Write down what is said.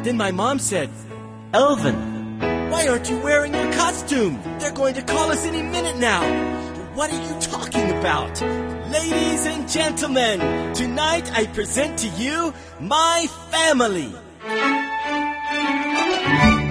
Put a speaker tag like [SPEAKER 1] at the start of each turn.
[SPEAKER 1] Then my mom said, "Elvin, why aren't you wearing your costume? They're going to call us any minute now." "What are you talking about?" "Ladies and gentlemen, tonight I present to you my family."